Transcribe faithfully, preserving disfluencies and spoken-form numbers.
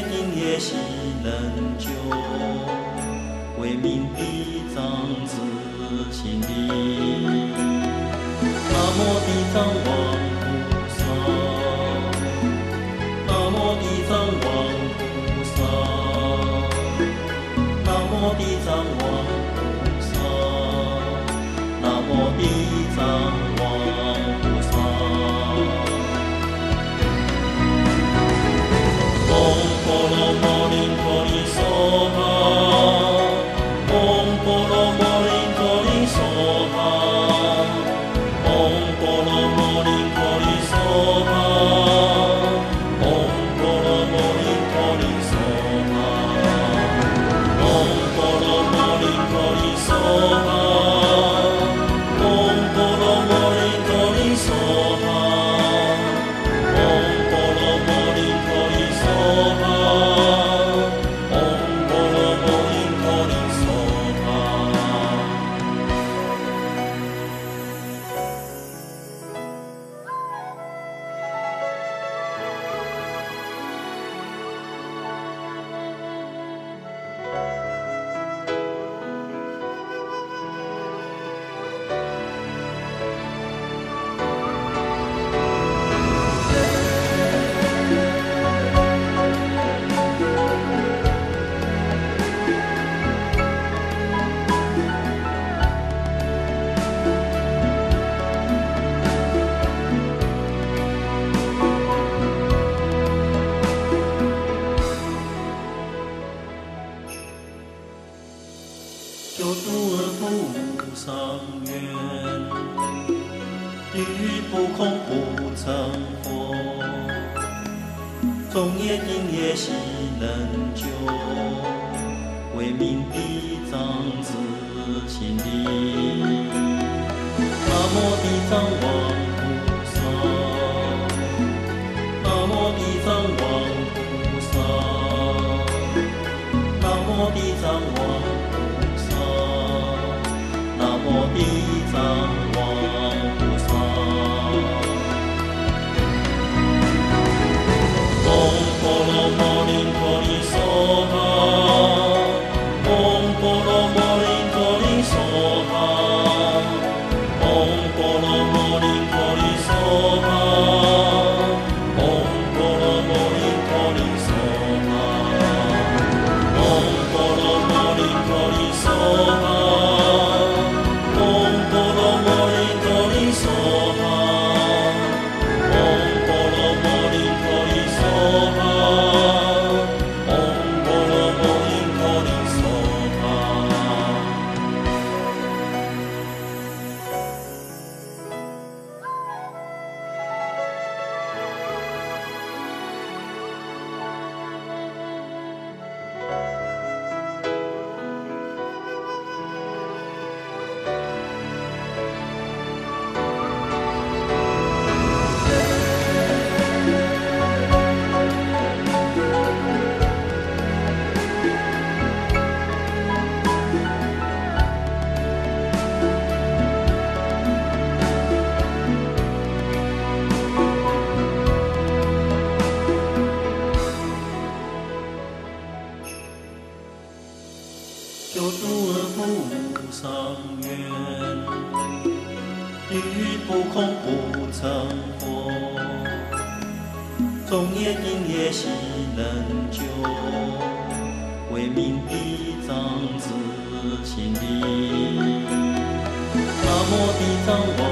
定也是能救，为民地藏自心力。南无地藏王菩萨，南无地藏王菩萨，南无地藏王菩萨，南无地藏王菩萨。嗡波罗摩林陀利娑哈，嗡波罗摩林陀利娑哈，嗡波罗摩林陀利娑哈，嗡波罗摩林陀利娑哈，嗡波罗摩林陀利娑哈，嗡波罗摩林陀利娑哈。救度尔菩萨愿，地狱不空不成佛，众业因业悉能救，为民地藏自心力。南无地藏王菩萨，南无地藏王菩萨，南无地藏王菩萨。南无地藏王菩萨，嗡波罗摩林陀利娑哈，嗡波罗摩林陀利娑哈，嗡波罗摩林陀利娑哈，嗡波罗摩林陀利娑哈，嗡波罗摩林陀利娑哈。救度尔菩萨愿，地狱不空不成佛，众业因业悉能救，为民地藏自心力。南无地藏王